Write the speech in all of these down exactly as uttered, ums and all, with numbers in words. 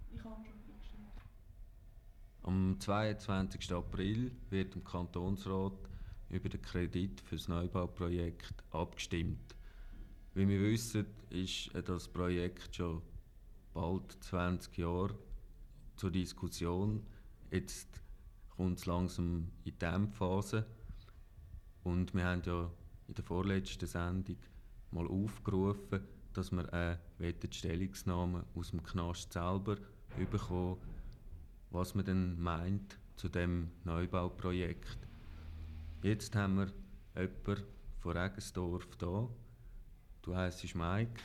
Ich habe schon abgestimmt. Am zweiundzwanzigsten April wird im Kantonsrat über den Kredit für das Neubauprojekt abgestimmt. Wie wir wissen, ist das Projekt schon bald zwanzig Jahre zur Diskussion. Jetzt kommt es langsam in die Endphase. Und wir haben ja in der vorletzten Sendung mal aufgerufen, dass wir eine die Stellungnahme aus dem Knast selber bekommen, was man denn meint zu dem Neubauprojekt. Jetzt haben wir jemanden von Regensdorf da. Du heisst Mike.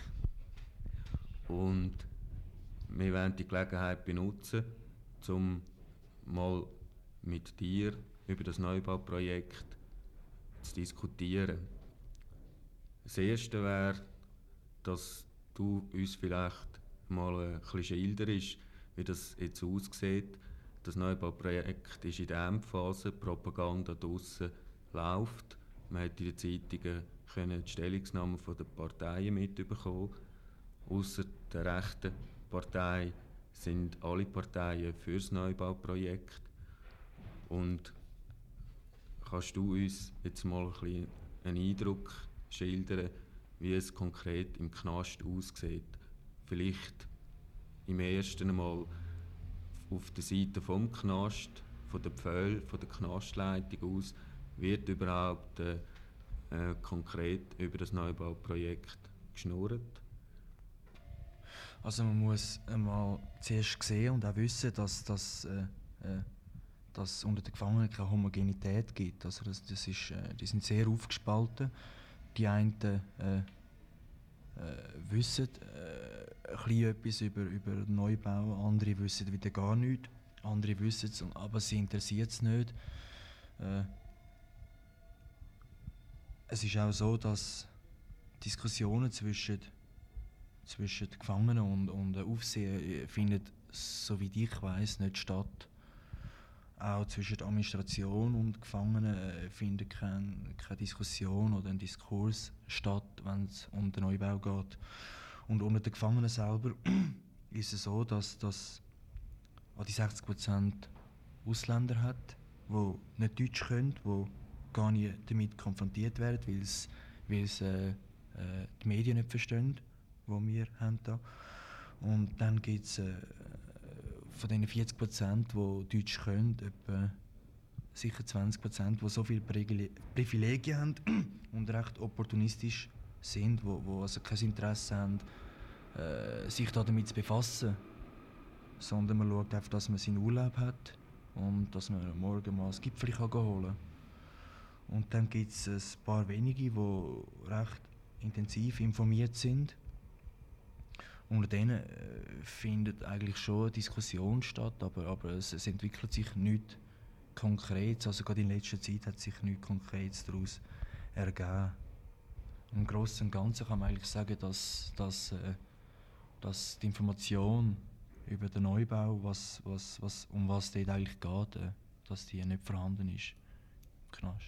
Und wir wollen die Gelegenheit benutzen, um mal mit dir über das Neubauprojekt zu diskutieren. Das Erste wäre, dass du uns vielleicht mal ein bisschen schilderst, wie das jetzt aussieht. Das Neubauprojekt ist in der Endphase, die Propaganda draussen läuft. Man hat in den Zeitungen können die Stellungnahmen der Parteien mitbekommen. Ausser der rechten Partei sind alle Parteien für das Neubauprojekt. Und kannst du uns jetzt mal ein bisschen einen Eindruck schildern, wie es konkret im Knast aussieht? Vielleicht im ersten Mal auf der Seite vom Knast, von der Pföhl, von der Knastleitung aus, wird überhaupt äh, äh, konkret über das Neubauprojekt geschnurrt? Also man muss einmal zuerst sehen und auch wissen, dass das äh, äh, dass es unter den Gefangenen keine Homogenität gibt. Also das, das ist, äh, die sind sehr aufgespalten. Die einen äh, äh, wissen äh, ein bisschen etwas über, über Neubau, andere wissen wieder gar nichts. Andere wissen es, aber sie interessiert es nicht. Äh, es ist auch so, dass Diskussionen zwischen, zwischen Gefangenen und, und Aufsehen findet, soweit ich weiss, nicht statt. Auch zwischen der Administration und Gefangenen äh, findet keine, keine Diskussion oder ein Diskurs statt, wenn es um den Neubau geht. Und unter den Gefangenen selber ist es so, dass das an die sechzig Prozent Ausländer hat, die nicht Deutsch können, die gar nicht damit konfrontiert werden, weil es äh, äh, die Medien nicht verstehen, die wir haben da. Und dann gibt es äh, von diesen vierzig Prozent, die Deutsch können, etwa sicher zwanzig Prozent, die so viele Privilegien haben und recht opportunistisch sind, die, die also kein Interesse haben, äh, sich damit zu befassen, sondern man schaut einfach, dass man seinen Urlaub hat und dass man morgen mal ein Gipfel holen kann. Und dann gibt es ein paar wenige, die recht intensiv informiert sind. Unter denen äh, findet eigentlich schon eine Diskussion statt, aber, aber es, es entwickelt sich nichts Konkretes. Also gerade in letzter Zeit hat sich nichts Konkretes daraus ergeben. Im Großen und Ganzen kann man eigentlich sagen, dass, dass, äh, dass die Information über den Neubau, was, was, was, um was dort eigentlich geht, äh, dass die nicht vorhanden ist im Knast.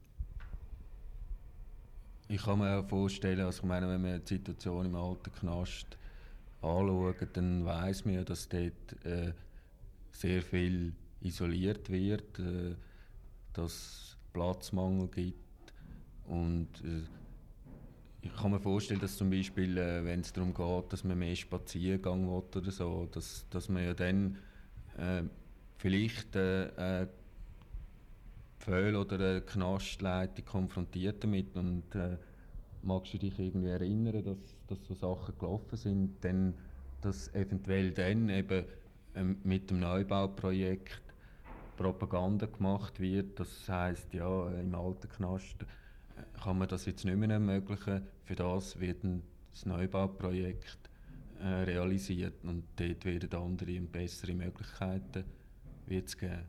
Ich kann mir auch vorstellen, also ich meine, wenn man die Situation im alten Knast anschaut, dann weiss man ja, dass dort äh, sehr viel isoliert wird, äh, dass es Platzmangel gibt. Und äh, ich kann mir vorstellen, dass zum Beispiel, äh, wenn es darum geht, dass man mehr Spaziergang will oder so, dass, dass man ja dann äh, vielleicht äh, äh, Pföhl oder eine Knastleitung konfrontiert damit. Und äh, magst du dich irgendwie erinnern, dass, dass so Sachen gelaufen sind, denn dass eventuell dann eben ähm, mit dem Neubauprojekt Propaganda gemacht wird, das heisst, ja, im alten Knast äh, kann man das jetzt nicht mehr ermöglichen, für das wird ein, das Neubauprojekt äh, realisiert und dort werden andere und bessere Möglichkeiten wird's geben.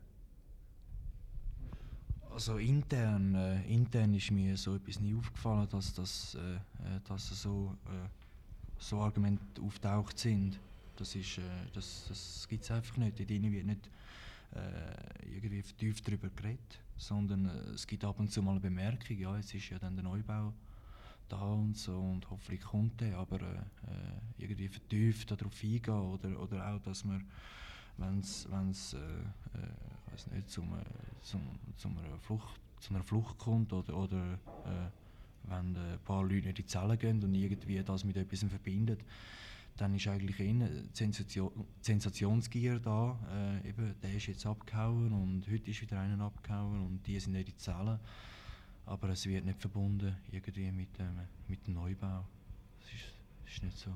Also intern, äh, intern ist mir so etwas nie aufgefallen, dass, das, äh, dass so, äh, so Argumente auftaucht sind. Das, ist, äh, das, das gibt es einfach nicht. Dort wird nicht äh, irgendwie vertieft darüber geredet, sondern äh, es gibt ab und zu mal eine Bemerkung, ja, jetzt ist ja dann der Neubau da und so und hoffentlich kommt der, aber äh, irgendwie vertieft darauf eingehen oder, oder auch, dass man, wenn es äh, äh, ich weiß nicht, zum, äh, zum, zum einer Flucht, zu einer Flucht kommt oder, oder äh, wenn ein paar Leute nicht in die Zelle gehen und irgendwie das mit etwas verbindet, dann ist eigentlich eher Sensation, Sensationsgier da. Äh, eben, der ist jetzt abgehauen und heute ist wieder einer abgehauen und die sind nicht in die Zelle. Aber es wird nicht verbunden irgendwie mit dem, mit dem Neubau. Das ist, das ist nicht so.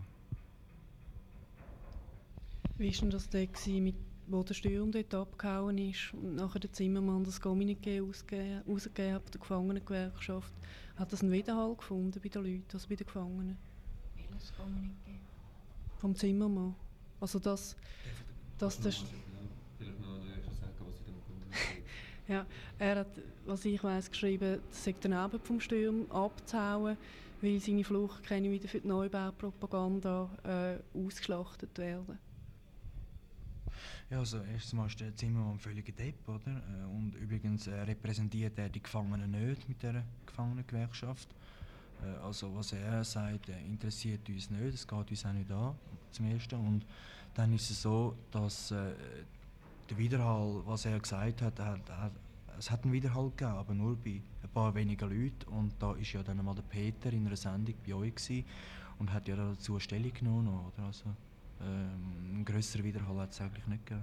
Wie war denn das da, mit, wo der Sturm dort abgehauen ist und nachher der Zimmermann das Kommuniqué rausgegeben hat, der Gefangenengewerkschaft? Hat das einen Widerhall gefunden bei den Leuten, also bei den Gefangenen? Welches Kommuniqué? Vom Zimmermann. Also das... das der Vielleicht noch sagen, was ich dem Kommuniqué... Ja, er hat, was ich weiss, geschrieben, es sei der Abend vom Sturm abzuhauen, weil seine Flucht keine wieder für die Neubaupropaganda äh, ausgeschlachtet werden. Ja, also erstens mal ist der Zimmermann ein völliger Depp, oder? Und übrigens äh, repräsentiert er die Gefangenen nicht mit dieser Gefangenengewerkschaft. Äh, also was er sagt, äh, interessiert uns nicht, es geht uns auch nicht an, zum Ersten. Und dann ist es so, dass äh, der Widerhall, was er gesagt hat, hat, hat, es hat einen Widerhall gegeben, aber nur bei ein paar wenigen Leuten. Und da war ja dann einmal der Peter in einer Sendung bei euch gewesen und hat ja dazu Stellung genommen. Oder? Also, ähm, einen grösseren Widerhall hat es eigentlich nicht gegeben.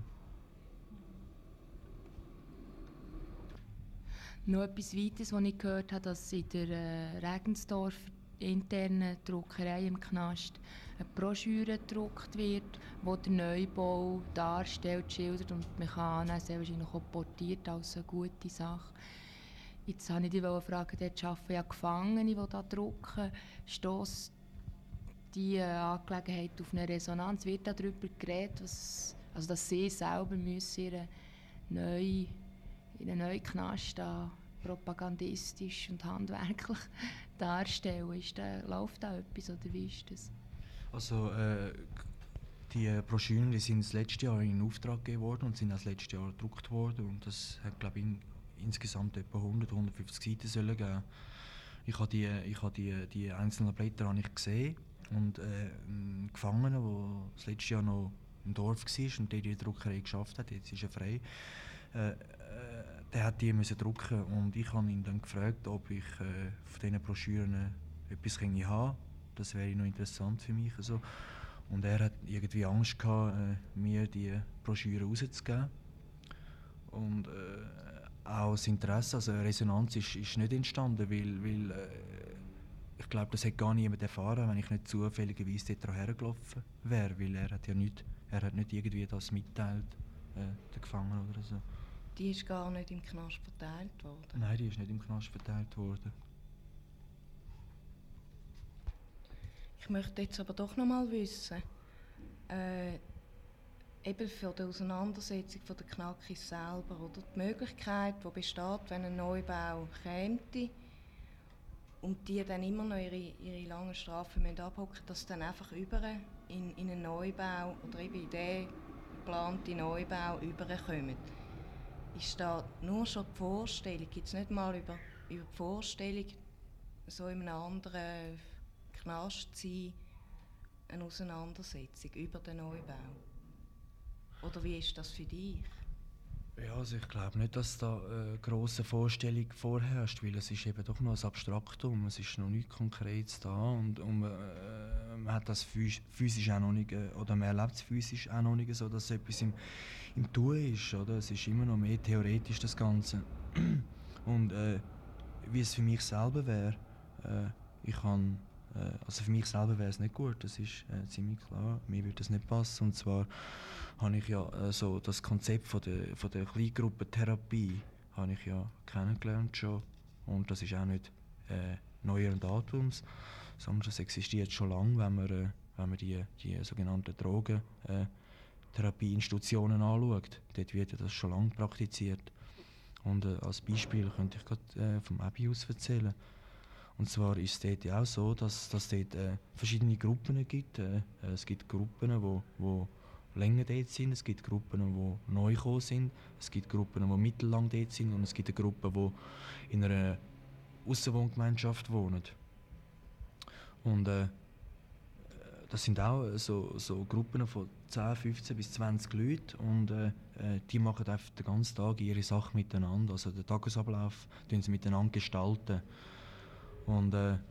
Noch etwas Weiteres, was ich gehört habe, dass in der äh, Regensdorf internen Druckerei im Knast eine Broschüre gedruckt wird, die den Neubau darstellt, schildert und man kann auch sehr wahrscheinlich auch portiert als eine gute Sache. Jetzt wollte ich dich fragen, dort arbeiten ja Gefangene, die da drucken. Stösst die äh, Angelegenheit auf eine Resonanz? Wird darüber geredet, was, also dass sie selber müssen ihre neue, ihren neuen Knast da propagandistisch und handwerklich darstellen? Ist da, läuft da etwas oder wie ist das? Also äh, die Broschüren die sind das letzte Jahr in Auftrag gegeben worden und sind das letzte Jahr gedruckt worden und das hat glaube ich in, insgesamt etwa hundert, hundertfünfzig Seiten sollen geben. Ich habe die, ich habe die, die einzelnen Blätter habe ich gesehen und äh, ein Gefangener, der das letzte Jahr noch im Dorf war und der die Druckerei geschafft hat, jetzt ist er frei, äh, äh, der hat die müssen drucken und ich habe ihn dann gefragt, ob ich äh, von diesen Broschüren etwas haben kann. Das wäre noch interessant für mich. Also. Und er hat irgendwie Angst gehabt, äh, mir die Broschüre rauszugeben. Und äh, auch das Interesse, also Resonanz ist, ist nicht entstanden, weil, weil äh, ich glaube, das hätte gar niemand erfahren, wenn ich nicht zufälligerweise dort hergelaufen wäre, weil er hat ja nicht, er hat nicht irgendwie das mitteilt, äh, der Gefangene oder so. Die ist gar nicht im Knast verteilt worden? Nein, die ist nicht im Knast verteilt worden. Ich möchte jetzt aber doch noch mal wissen, äh, eben für die Auseinandersetzung von der Knackis selber, oder die Möglichkeit, die besteht, wenn ein Neubau käme und die dann immer noch ihre, ihre langen Strafen abhocken müssen, dass sie dann einfach über in, in einen Neubau oder eben in den geplanten Neubau überkommen. Ist da nur schon die Vorstellung, gibt es nicht mal über, über die Vorstellung, so in einem anderen Knast zu sein, eine Auseinandersetzung über den Neubau? Oder wie ist das für dich? Ja, also ich glaube nicht, dass da eine grosse Vorstellung vorherrscht, weil es ist eben doch noch ein Abstraktum, es ist noch nichts Konkretes da und, und äh, man hat das physisch auch noch nicht, äh, oder man erlebt es physisch auch noch nicht so, dass etwas im, im Tun ist, oder? Es ist immer noch mehr theoretisch, das Ganze. Und äh, wie es für mich selber wäre, äh, ich kann, äh, also für mich selber wäre es nicht gut, das ist äh, ziemlich klar, mir würde das nicht passen, und zwar habe ich ja äh, so das Konzept von der, von der Kleingruppentherapie habe ich ja kennengelernt schon, und das ist auch nicht äh, neueren Datums, sondern das existiert schon lange, wenn man, äh, wenn man die, die sogenannten Drogentherapieinstitutionen äh, anschaut. Dort wird ja das schon lange praktiziert. Und äh, als Beispiel könnte ich gerade äh, vom Abius erzählen. Und zwar ist es dort auch so, dass es dort äh, verschiedene Gruppen gibt. Äh, es gibt Gruppen, wo, wo länger dort sind, es gibt Gruppen, die neu gekommen sind, es gibt Gruppen, die mittellang dort sind und es gibt eine Gruppe, die in einer Aussenwohngemeinschaft wohnen. Und äh, das sind auch so, so Gruppen von zehn, fünfzehn bis zwanzig Leuten und äh, die machen einfach den ganzen Tag ihre Sachen miteinander. Also den Tagesablauf gestalten sie miteinander gestalten. Und äh, äh,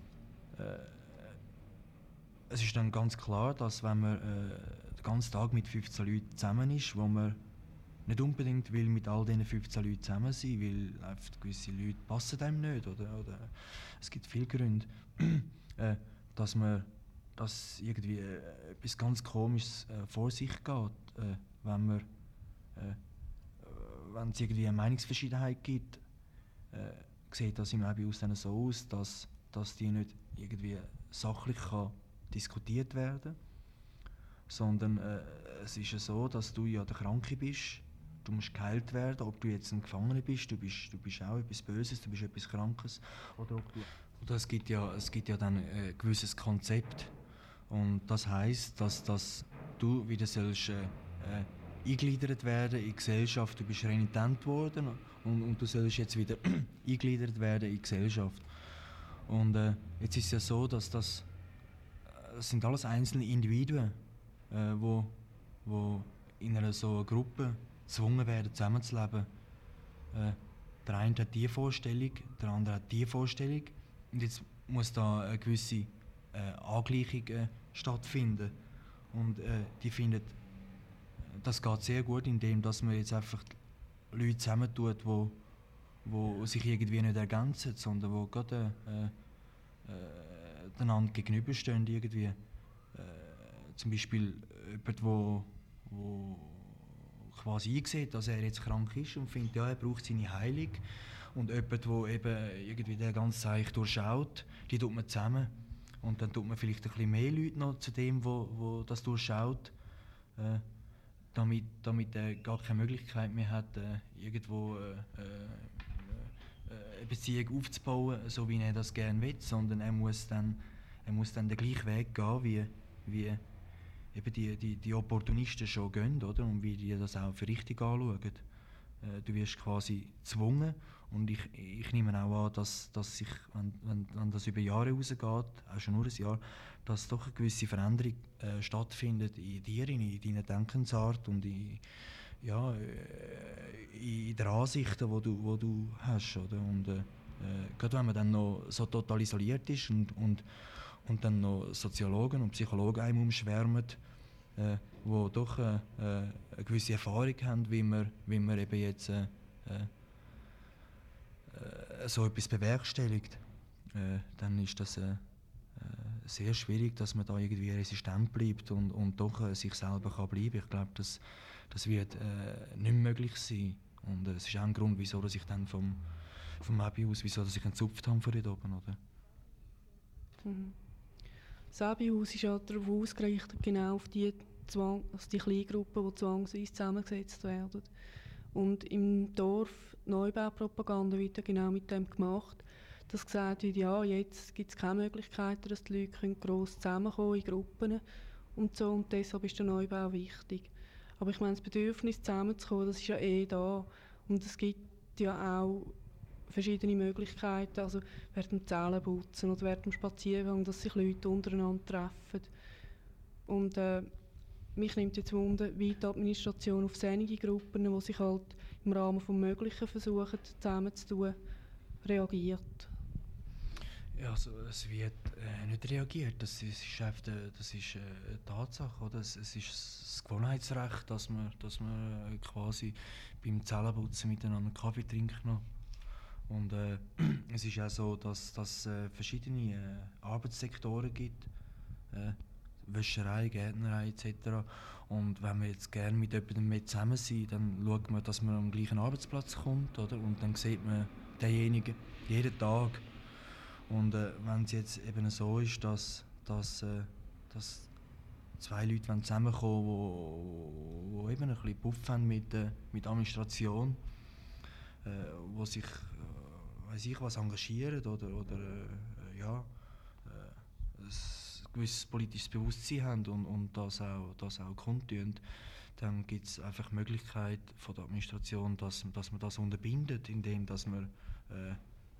es ist dann ganz klar, dass wenn man äh, den ganzen Tag mit fünfzehn Leuten zusammen ist, wo man nicht unbedingt will mit all diesen fünfzehn Leuten zusammen sein, weil einfach gewisse Leute passen einem nicht, oder, oder es gibt viele Gründe, äh, dass man dass irgendwie äh, etwas ganz Komisches äh, vor sich geht, äh, wenn man äh, wenn es irgendwie eine Meinungsverschiedenheit gibt, äh, sieht das im Leben dann so aus, dass, dass die nicht irgendwie sachlich kann diskutiert werden, sondern äh, es ist ja so, dass du ja der Kranke bist, du musst geheilt werden, ob du jetzt ein Gefangener bist, du bist, du bist auch etwas Böses, du bist etwas Krankes, oder ob du, oder es gibt ja, es gibt ja dann ein gewisses Konzept. Und das heisst, dass, dass du wieder sollst, äh, äh, eingegliedert werden in die Gesellschaft. Du bist renitent worden und, und du sollst jetzt wieder eingegliedert werden in die Gesellschaft. Und äh, jetzt ist es ja so, dass das, das sind alles einzelne Individuen, äh, wo, wo in einer so einer Gruppe gezwungen werden, zusammenzuleben. Äh, der eine hat diese Vorstellung, der andere hat diese Vorstellung. Und jetzt muss da eine gewisse äh, Angleichung äh, stattfinden. Und äh, die findet, das geht sehr gut, indem dass man jetzt einfach Leute zusammentut, wo, wo sich irgendwie nicht ergänzen, sondern wo gerade äh, äh, einander gegenüberstehen irgendwie. Äh, zum Beispiel jemand, wo, wo quasi einsieht, dass er jetzt krank ist und findet, ja, er braucht seine Heilung. Und jemand, der eben irgendwie den ganzen Zeich durchschaut, die tut man zusammen. Und dann tut man vielleicht ein bisschen mehr Leute noch zu dem, wo, wo das durchschaut, äh, damit, damit er gar keine Möglichkeit mehr hat, äh, irgendwo äh, äh, eine Beziehung aufzubauen, so wie er das gerne will, sondern er muss dann, er muss dann den gleichen Weg gehen, wie, wie eben die, die, die Opportunisten schon gehen, oder? Und wie die das auch für richtig anschauen. Äh, du wirst quasi gezwungen. Und ich, ich nehme auch an, dass, dass sich, wenn, wenn, wenn das über Jahre rausgeht, auch schon nur ein Jahr, dass doch eine gewisse Veränderung äh, stattfindet in dir, in, in deiner Denkensart und in, ja, äh, in der Ansichten, die du, wo du hast. Oder? Und, äh, gerade wenn man dann noch so total isoliert ist und, und, und dann noch Soziologen und Psychologen einem umschwärmen, äh, die doch äh, äh, eine gewisse Erfahrung haben, wie man, wie man eben jetzt äh, äh, so etwas bewerkstelligt, äh, dann ist das äh, äh, sehr schwierig, dass man da irgendwie resistent bleibt und, und doch äh, sich selber kann bleiben. Ich glaube, das, das wird äh, nicht mehr möglich sein. Und äh, es ist auch ein Grund, wieso dass ich dann vom, vom Abi-Haus, wieso dass ich gezupft habe von dort oben. Oder? Mhm. Das Abi-Haus ist ja darauf ausgerichtet, genau auf die, Zwang, also die Kleingruppen, die zwangsweise zusammengesetzt werden. Und im Dorf Neubaupropaganda wird ja genau mit dem gemacht, dass gesagt wird, ja, jetzt gibt es keine Möglichkeiten, dass die Leute gross zusammenkommen in Gruppen und so, und deshalb ist der Neubau wichtig. Aber ich meine, das Bedürfnis zusammenzukommen, das ist ja eh da, und es gibt ja auch verschiedene Möglichkeiten, also während dem Zähneputzen oder während dem Spaziergang, dass sich Leute untereinander treffen. Und äh, mich nimmt jetzt Wunder, wie die Administration auf solche Gruppen, die sich halt im Rahmen des Möglichen versuchen, zusammenzutun, reagiert. Ja, also es wird äh, nicht reagiert. Das ist, einfach, äh, das ist äh, eine Tatsache. Oder? Es, es ist das Gewohnheitsrecht, dass man, dass man äh, quasi beim Zähneputzen miteinander Kaffee trinkt. Noch. Und äh, es ist auch so, dass es dass, äh, verschiedene äh, Arbeitssektoren gibt. Äh, Wäscherei, Gärtnerei et cetera. Und wenn wir jetzt gerne mit jemandem mehr zusammen sind, dann schaut man, dass man am gleichen Arbeitsplatz kommt, oder? Und dann sieht man denjenigen jeden Tag. Und äh, wenn es jetzt eben so ist, dass, dass, äh, dass zwei Leute zusammenkommen wollen, die wo, wo eben ein bisschen Puff haben mit, äh, mit Administration, äh, wo sich äh, weiss ich was engagieren oder, oder äh, ja, äh, ein gewisses politisches Bewusstsein haben und, und das auch, das auch kundtun, dann gibt es einfach die Möglichkeit von der Administration, dass, dass man das unterbindet, indem dass man äh,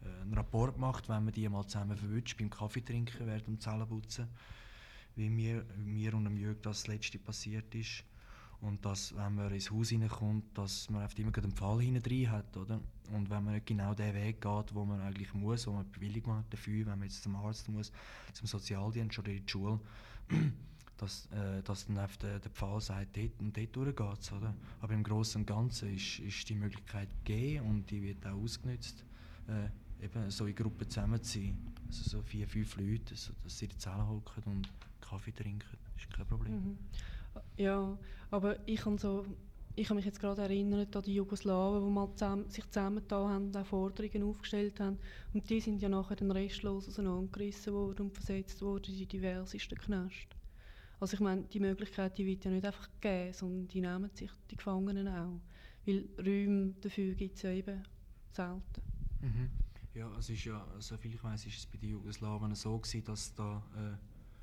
einen Rapport macht, wenn man die mal zusammen verwünscht, beim Kaffee trinken während dem Zellenputzen, wie mir, mir und dem Jörg das letzte passiert ist. Und dass, wenn man ins Haus hineinkommt, dass man einfach immer einen Pfahl hinten hat, oder? Und wenn man nicht genau den Weg geht, wo man eigentlich muss, wo man Bewilligung hat dafür, wenn man jetzt zum Arzt muss, zum Sozialdienst oder in die Schule, dass, äh, dass dann einfach der, der Pfahl sagt, dort und dort durchgeht, oder? Aber im Großen und Ganzen ist, ist die Möglichkeit gegeben und die wird auch ausgenutzt, äh, eben so in Gruppen zusammen zu sein. Also so vier, fünf Leute, so, dass sie in die Zelle hocken und Kaffee trinken, ist kein Problem. Mhm. Ja, aber ich kann so, ich kann mich jetzt gerade erinnert an die Jugoslawen, die mal zusammen, sich zusammengetan haben und auch Forderungen aufgestellt haben. Und die sind ja nachher dann restlos auseinandergerissen worden und versetzt worden in die diversesten Knäste. Also ich meine, die Möglichkeit, die wird ja nicht einfach gegeben, sondern die nehmen sich die Gefangenen auch. Weil Räume dafür gibt es ja eben selten. Mhm. Ja, es ist ja, soviel ich weiss, ist es bei den Jugoslawen so gewesen, dass da äh,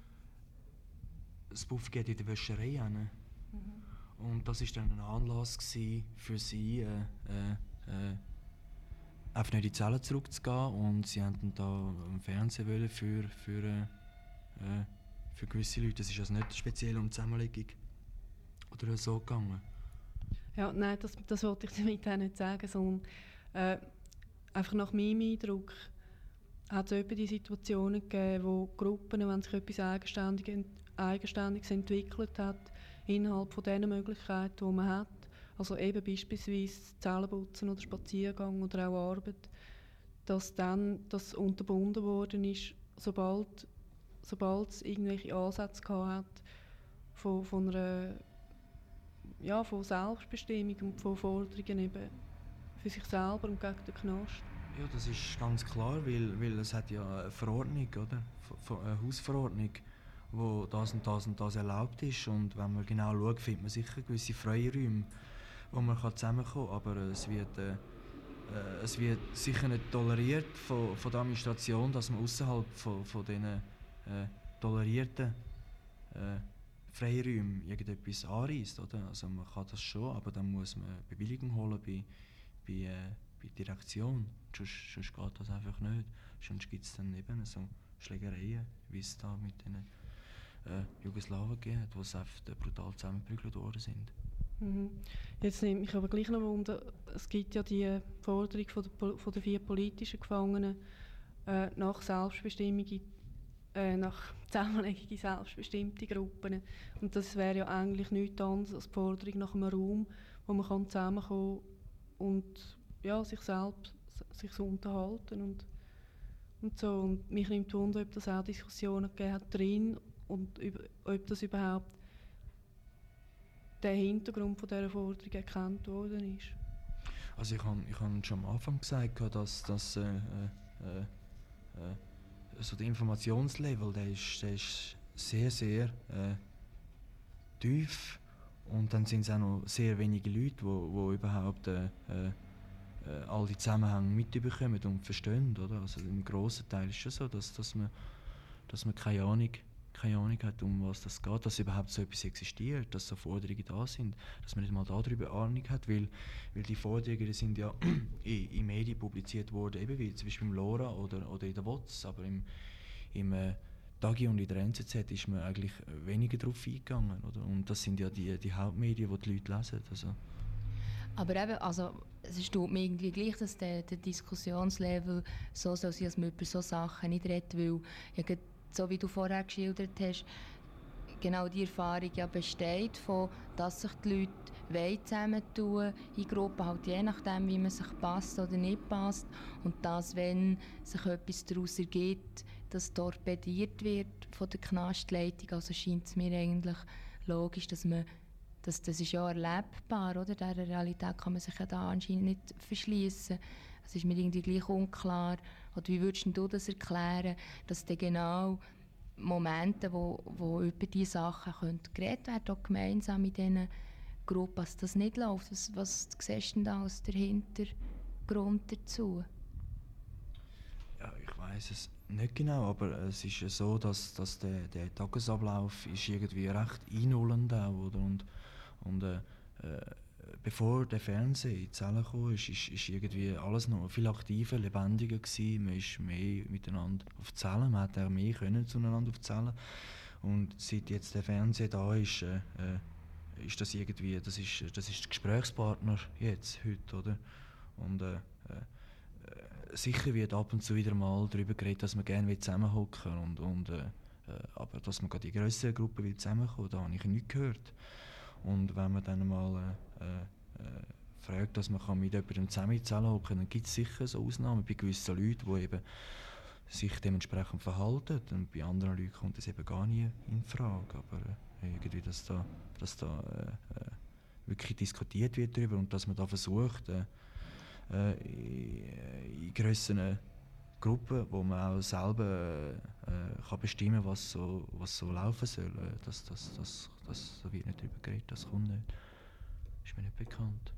das Buff geht in der Wäscherei hin. Mhm. Und das war dann ein Anlass für sie, äh, äh, äh, einfach nicht in die Zelle zurückzugehen. Und sie wollten da im Fernsehen wollen für, für, äh, für gewisse Leute. Es ist also nicht speziell um die Zusammenlegung oder so gegangen. Ja, nein, das, das wollte ich damit auch nicht sagen, sondern äh, einfach nach meinem Eindruck hat es etwa die Situationen gegeben, wo Gruppen, wenn sich etwas eigenständig, Eigenständiges entwickelt hat, innerhalb von den Möglichkeiten, die man hat, also eben beispielsweise Zellenputzen oder Spaziergang oder auch Arbeit, dass dann das unterbunden worden ist, sobald, sobald es irgendwelche Ansätze gehabt hat von, von einer ja, von Selbstbestimmung und von Forderungen eben für sich selber und gegen den Knast. Ja, das ist ganz klar, weil, weil es hat ja eine Verordnung, oder? Eine Hausverordnung, wo das und das und das erlaubt ist. Und wenn man genau schaut, findet man sicher gewisse Freiräume, wo man zusammenkommen kann. Aber es wird, äh, es wird sicher nicht toleriert von, von der Administration, dass man außerhalb von, von diesen äh, tolerierten äh, Freiräumen irgendetwas anreisst. Oder? Also man kann das schon, aber dann muss man Bewilligung holen bei, bei, äh, bei der Direktion. Sonst, sonst geht das einfach nicht. Sonst gibt es dann eben so Schlägereien, wie es da mit den äh, Jugoslawen gegeben hat, die einfach brutal zusammengeprügelt worden sind. Mhm. Jetzt nimmt mich aber gleich noch Wunder, es gibt ja die Forderung von der, von der vier politischen Gefangenen äh, nach Selbstbestimmung, äh, nach Zusammenlegung in selbstbestimmte Gruppen. Und das wäre ja eigentlich nichts anderes als die Forderung nach einem Raum, wo man kann zusammenkommen und ja, sich selbst sich so unterhalten und, und so. Und mich nimmt Wunder, ob das auch Diskussionen gegeben hat drin und über, ob das überhaupt der Hintergrund von dieser Forderung erkannt worden ist. Also ich habe ich hab schon am Anfang gesagt, dass, dass äh, äh, äh, so der Informationslevel, der ist, der ist sehr, sehr äh, tief. Und dann sind es auch noch sehr wenige Leute, die wo, wo überhaupt äh, äh, all die Zusammenhänge mitbekommen und verstehen. Oder? Also im grossen Teil ist es schon so, dass, dass, man, dass man keine Ahnung, keine Ahnung hat, um was das geht, dass überhaupt so etwas existiert, dass so Forderungen da sind, dass man nicht mal darüber Ahnung hat, weil, weil die Forderungen die sind ja in, in Medien publiziert worden, eben wie zum Beispiel im Lora oder, oder in der W O Z, aber im, im äh, Tagi und in der N Z Z ist man eigentlich weniger darauf eingegangen. Oder? Und das sind ja die, die Hauptmedien, die die Leute lesen. Also. Aber eben, also, es tut mir irgendwie gleich, dass der, der Diskussionslevel so soll sein, dass man über solche Sachen nicht redet, weil ja, so wie du vorher geschildert hast, genau die Erfahrung ja besteht, von, dass sich die Leute zusammentun in Gruppen, halt je nachdem, wie man sich passt oder nicht passt. Und dass, wenn sich etwas daraus ergibt, das torpediert wird von der Knastleitung. Also scheint es mir eigentlich logisch, dass man Das, das ist ja erlebbar, oder? Dieser Realität kann man sich ja da anscheinend nicht verschließen. Es ist mir irgendwie gleich unklar. Oder wie würdest du das erklären, dass dann genau Momente, wo, wo über diese Sachen geredet werden können, auch gemeinsam in diesen Gruppen, dass das nicht läuft? Was, was siehst du denn da als der Hintergrund dazu? Ja, ich weiss es nicht genau, aber es ist ja so, dass, dass der, der Tagesablauf ist irgendwie recht einnullend auch, oder? Und, und äh, bevor der Fernseher in die Zelle kam, ist, ist, ist irgendwie alles noch viel aktiver, lebendiger gewesen. Man ist mehr miteinander auf die Zelle, man hat auch mehr können zueinander auf die Zelle. Und seit jetzt der Fernseher da ist, äh, äh, ist das irgendwie, das ist, das ist der Gesprächspartner jetzt, heute, oder? Und äh, äh, sicher wird ab und zu wieder mal darüber geredet, dass man gerne zusammenhocken will. Und, und, äh, aber dass man gerade in grösseren Gruppen will zusammenkommen, da habe ich nichts gehört. Und wenn man dann mal äh, äh, fragt, dass man mit jemandem zusammen in die Zelle hocken kann, dann gibt es sicher so Ausnahmen bei gewissen Leuten, die eben sich dementsprechend verhalten. Und bei anderen Leuten kommt das eben gar nie in Frage. Aber äh, irgendwie, dass da, dass da äh, wirklich diskutiert wird darüber und dass man da versucht, äh, äh, in, in grösseren Gruppen, wo man auch selber äh, kann bestimmen kann, was so, was so laufen soll. Äh, das, das, das, das, da wird nicht darüber geredet, das kommt nicht. Ist mir nicht bekannt.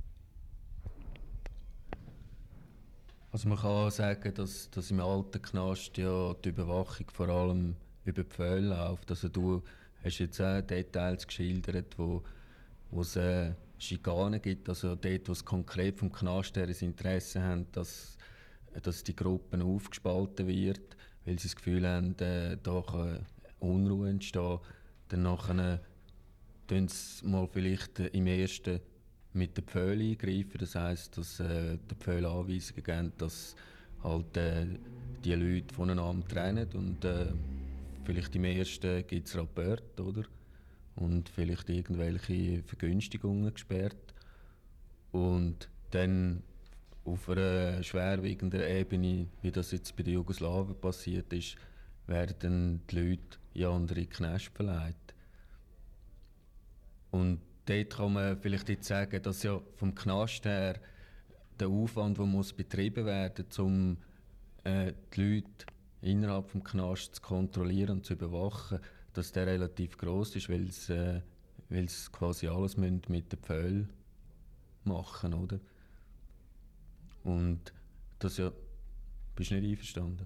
Also man kann sagen, dass, dass im alten Knast ja die Überwachung vor allem über die Pfähle läuft. Also du hast jetzt auch Details geschildert, wo, wo es äh, Schikanen gibt, also dort, wo es konkret vom Knast her ein Interesse haben, dass, dass die Gruppen aufgespalten wird, weil sie das Gefühl haben, äh, da kann Unruhe entstehen. Dann nachher tun sie mal vielleicht äh, im ersten mit den Pfählen eingreifen. Das heisst, dass äh, die Pfähle Anweisungen geben, dass halt, äh, die Leute voneinander trennen. Und äh, vielleicht im ersten gibt es Rapporte, oder? Und vielleicht irgendwelche Vergünstigungen gesperrt. Und dann auf einer schwerwiegenden Ebene, wie das jetzt bei den Jugoslawen passiert ist, werden die Leute in andere Knäste verleiht. Und dort kann man vielleicht jetzt sagen, dass ja vom Knast her der Aufwand, der muss betrieben werden muss, um äh, die Leute innerhalb des Knast zu kontrollieren und zu überwachen, dass der relativ gross ist, weil sie äh, quasi alles mit den Pfählen machen, oder? Und das ja, bist du nicht einverstanden?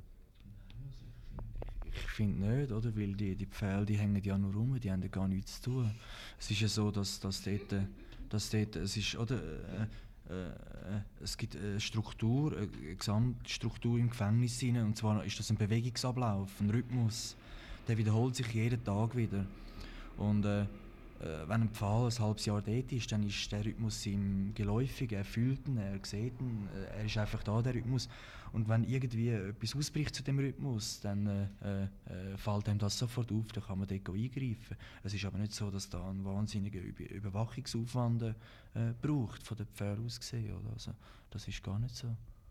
Ich finde nicht, oder? Weil die, die Pfähle, die hängen ja nur rum, die haben ja gar nichts zu tun. Es ist ja so, dass, dass, dort, dass dort, es ist, oder, äh, äh, es gibt eine Struktur, eine Gesamtstruktur im Gefängnis rein, und zwar ist das ein Bewegungsablauf, ein Rhythmus, der wiederholt sich jeden Tag wieder. Und äh, wenn ein Pfahl ein halbes Jahr dort ist, dann ist der Rhythmus ihm geläufig, er fühlt ihn, er sieht ihn, er ist einfach da, der Rhythmus. Und wenn irgendwie etwas ausbricht zu dem Rhythmus, dann äh, äh, fällt ihm das sofort auf, dann kann man dort eingreifen. Es ist aber nicht so, dass da ein wahnsinniger Über- Überwachungsaufwand äh, braucht, von den Pfählen aus gesehen. Oder? Also, das ist gar nicht so.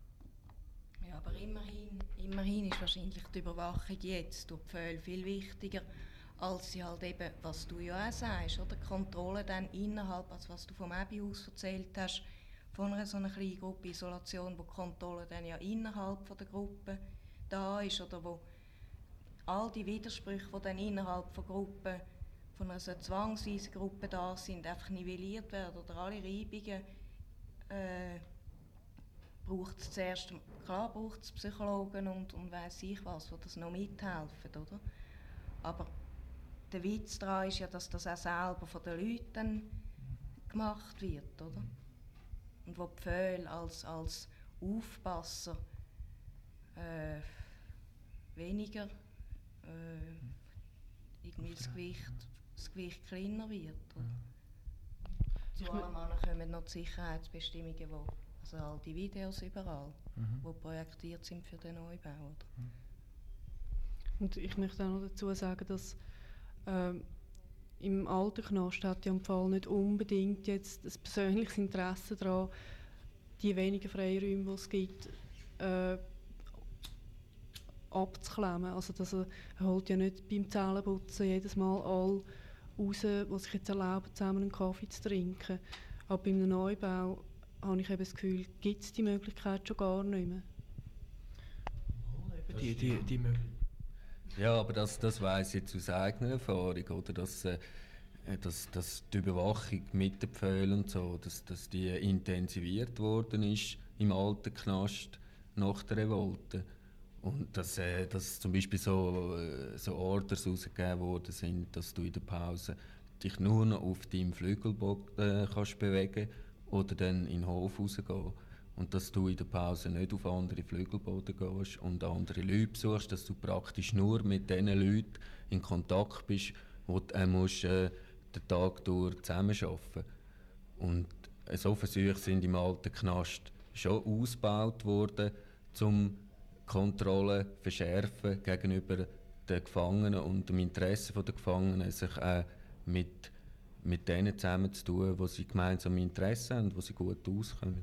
Ja, aber immerhin, immerhin ist wahrscheinlich die Überwachung jetzt durch die Pfähle viel wichtiger, als sie halt eben, was du ja auch sagst, oder? Die Kontrolle dann innerhalb, also was du vom Ebi aus erzählt hast, von einer so einer kleinen Gruppe Isolation, wo die Kontrolle dann ja innerhalb von der Gruppe da ist, oder wo all die Widersprüche, die dann innerhalb von Gruppen, von einer so zwangsweisen Gruppe da sind, einfach nivelliert werden, oder alle Reibungen, äh, braucht es zuerst, klar braucht es Psychologen und, und weiss ich was, die das noch mithelfen, oder? Aber der Witz daran ist ja, dass das auch selber von den Leuten gemacht wird, oder? Und wo die Pfähle als, als Aufpasser äh, weniger äh, irgendwie das Gewicht, das Gewicht kleiner wird, oder? Zu allem anderen kommen noch die Sicherheitsbestimmungen, wo, also all die Videos überall, mhm. die projektiert sind für den Neubau, oder? Und ich möchte auch noch dazu sagen, dass Ähm, im alten Knast hat ja im Fall nicht unbedingt jetzt ein persönliches Interesse daran, die wenigen Freiräume, die es gibt, äh, abzuklemmen. Also dass er, er holt ja nicht beim Zellenputzen jedes Mal alle raus, die sich jetzt erlauben, zusammen einen Kaffee zu trinken. Aber bei einem Neubau habe ich eben das Gefühl, gibt es die Möglichkeit schon gar nicht mehr. Die, die, die Möglichkeit. Ja, aber das, das weiss ich jetzt aus eigener Erfahrung, oder? Dass, äh, dass, dass die Überwachung mit den Pfählen und so, dass, dass die intensiviert worden ist im alten Knast nach der Revolte. Und dass, äh, dass zum Beispiel so, äh, so Orders rausgegeben worden sind, dass du in der Pause dich nur noch auf deinem Flügelboden äh, kannst bewegen oder dann in den Hof rausgehen. Und dass du in der Pause nicht auf andere Flügelboden gehst und andere Leute besuchst, dass du praktisch nur mit den Leuten in Kontakt bist, wo du äh, musst, äh, den Tag durch zusammenarbeiten. Und so Versuche sind im alten Knast schon ausgebaut worden, um Kontrollen zu verschärfen gegenüber den Gefangenen und dem Interesse der Gefangenen, sich auch mit, mit denen zusammenzutun, wo sie gemeinsame Interessen haben, wo sie gut auskommen.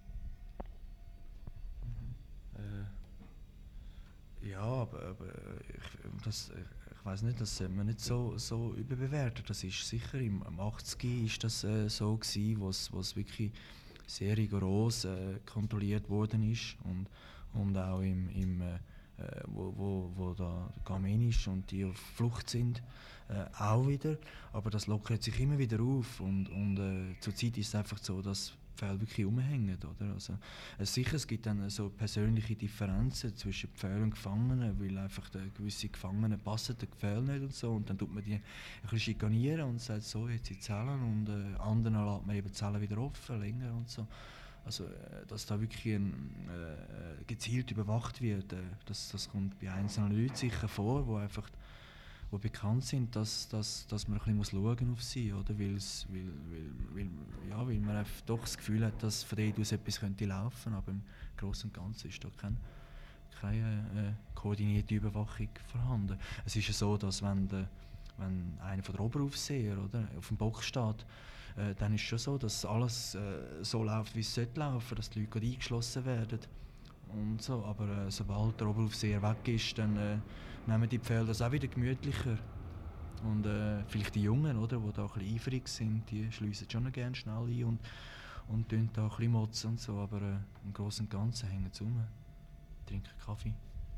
Ja, aber, aber ich, das, ich weiß nicht, das sollte man nicht so, so überbewerten. Das ist sicher im, im achtziger ist das äh, so gewesen, wo es wirklich sehr rigoros äh, kontrolliert worden ist und, und auch im, im äh, wo, wo, wo da Gamenisch und die auf Flucht sind, äh, auch wieder. Aber das lockert sich immer wieder auf und, und äh, zurzeit ist es einfach so, dass Pfähle wirklich rumhängen, oder? Also, äh, sicher, es gibt dann so persönliche Differenzen zwischen Pfählen und Gefangenen, weil einfach der gewisse Gefangenen passen den Pfählen nicht und so, und dann tut man die ein bisschen schikanieren und sagt so, jetzt in Zellen, und äh, anderen lässt man eben die Zellen wieder offen, länger und so. Also, äh, dass da wirklich ein, äh, gezielt überwacht wird, äh, das, das kommt bei einzelnen Leuten sicher vor, wo einfach wo bekannt sind, dass, dass, dass man ein bisschen schauen auf sie, oder? Weil's, weil, weil, weil, ja, weil man einfach doch das Gefühl hat, dass von dort aus etwas könnte laufen, aber im Großen und Ganzen ist da kein, keine äh, koordinierte Überwachung vorhanden. Es ist ja so, dass wenn, de, wenn einer von der Oberaufseher, oder, auf dem Bock steht, äh, dann ist es schon so, dass alles äh, so läuft, wie es sollte laufen, dass die Leute eingeschlossen werden und so. Aber äh, sobald der Oberaufseher weg ist, dann äh, nehmen die Pfähle das auch wieder gemütlicher. Und äh, vielleicht die Jungen, oder, die da ein bisschen eifrig sind, die schliessen schon gerne schnell ein und, und tun da ein bisschen motzen und so. Aber äh, im Großen und Ganzen hängen sie rum, trinken Kaffee.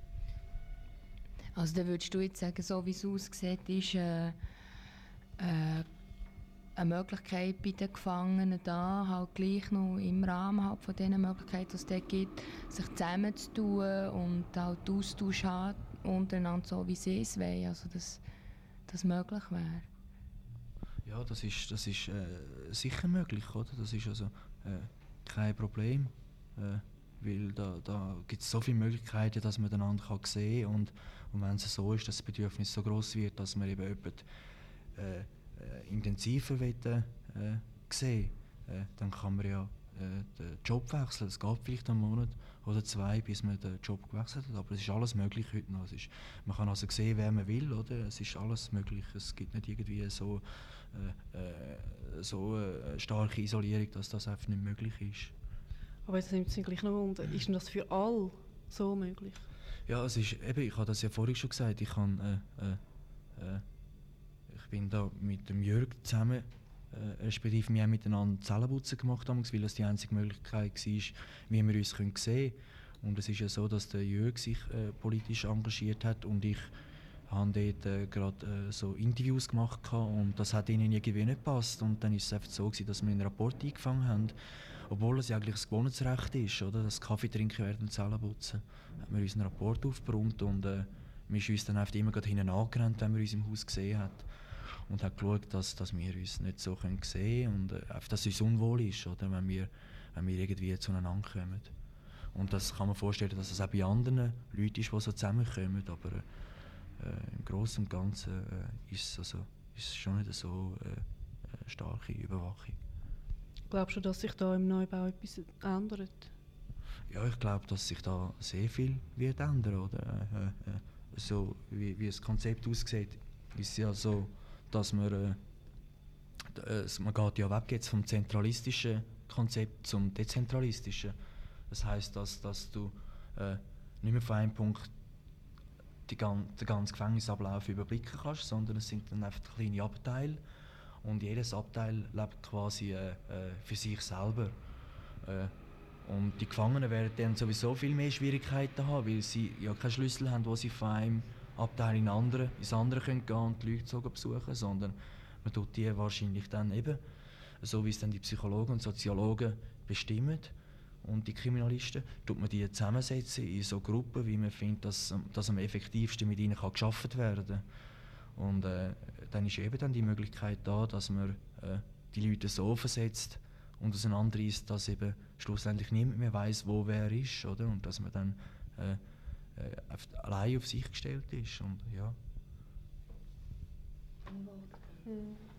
Also dann würdest du jetzt sagen, so wie es aussieht, ist äh, äh, eine Möglichkeit bei den Gefangenen da, halt gleich noch im Rahmen halt von diesen Möglichkeiten, die es dort gibt, sich zusammenzutun und halt Austausch haben untereinander, so wie sie es wollen, also dass das möglich wäre. Ja, das ist, das ist äh, sicher möglich, oder? Das ist also äh, kein Problem, äh, weil da, da gibt es so viele Möglichkeiten, dass man einander kann sehen kann, und, und wenn es so ist, dass das Bedürfnis so groß wird, dass man eben jemanden äh, äh, intensiver will, äh, sehen äh, dann kann man ja äh, den Job wechseln. Es geht vielleicht einen Monat oder zwei, bis man den Job gewechselt hat, aber es ist alles möglich heute noch. Es ist, man kann also sehen, wer man will, oder? Es ist alles möglich. Es gibt nicht irgendwie so, äh, äh, so eine starke Isolierung, dass das einfach nicht möglich ist. Aber jetzt nimmt es mich gleich noch Wunder, ist denn das für alle so möglich? Ja, es ist, eben, ich habe das ja vorhin schon gesagt, ich, kann, äh, äh, äh, ich bin da mit dem Jörg zusammen, äh, respektive wir haben miteinander Zellenputzen gemacht, weil das die einzige Möglichkeit war, wie wir uns sehen können. Und es ist ja so, dass der Jörg sich äh, politisch engagiert hat und ich habe dort äh, gerade äh, so Interviews gemacht und das hat ihnen irgendwie nicht gepasst. Und dann ist es einfach so gewesen, dass wir einen Rapport eingefangen haben, obwohl es ja eigentlich das Gewohnheitsrecht ist, oder? Das Kaffee trinken während dem Zellenputzen. Haben wir unseren Rapport aufgebrummt und äh, wir sind uns dann einfach immer hinten angerannt, wenn wir uns im Haus gesehen haben. Und hat geschaut, dass, dass wir uns nicht so sehen können und äh, einfach, dass es uns unwohl ist, oder? Wenn, wir, wenn wir irgendwie zueinander kommen. Und das kann man vorstellen, dass es auch bei anderen Leuten ist, die so zusammenkommen, aber äh, im Großen und Ganzen äh, ist es also, ist schon nicht so äh, starke Überwachung. Glaubst du, dass sich da im Neubau etwas ändert? Ja, ich glaube, dass sich da sehr viel wird ändern, oder? Äh, äh, so wie, wie das Konzept aussieht, ist es ja so, dass man, äh, man geht ja weg jetzt vom zentralistischen Konzept zum dezentralistischen. Das heisst, dass, dass du äh, nicht mehr von einem Punkt die gan- den ganzen Gefängnisablauf überblicken kannst, sondern es sind dann einfach kleine Abteile und jedes Abteil lebt quasi äh, äh, für sich selber. Äh, und die Gefangenen werden dann sowieso viel mehr Schwierigkeiten haben, weil sie ja keinen Schlüssel haben, wo sie von einem Abteil in andere, ins andere können gehen und die Leute besuchen, sondern man tut die wahrscheinlich dann eben, so wie es dann die Psychologen und Soziologen bestimmen und die Kriminalisten, tut man die zusammensetzen in so Gruppen, wie man findet, dass, dass am effektivsten mit ihnen kann gearbeitet werden kann. Und äh, dann ist eben dann die Möglichkeit da, dass man äh, die Leute so versetzt und das andere ist, dass eben schlussendlich niemand mehr weiß, wo wer ist, oder? Und dass man dann äh, äh, auf, allein auf sich gestellt ist und ja. Mhm.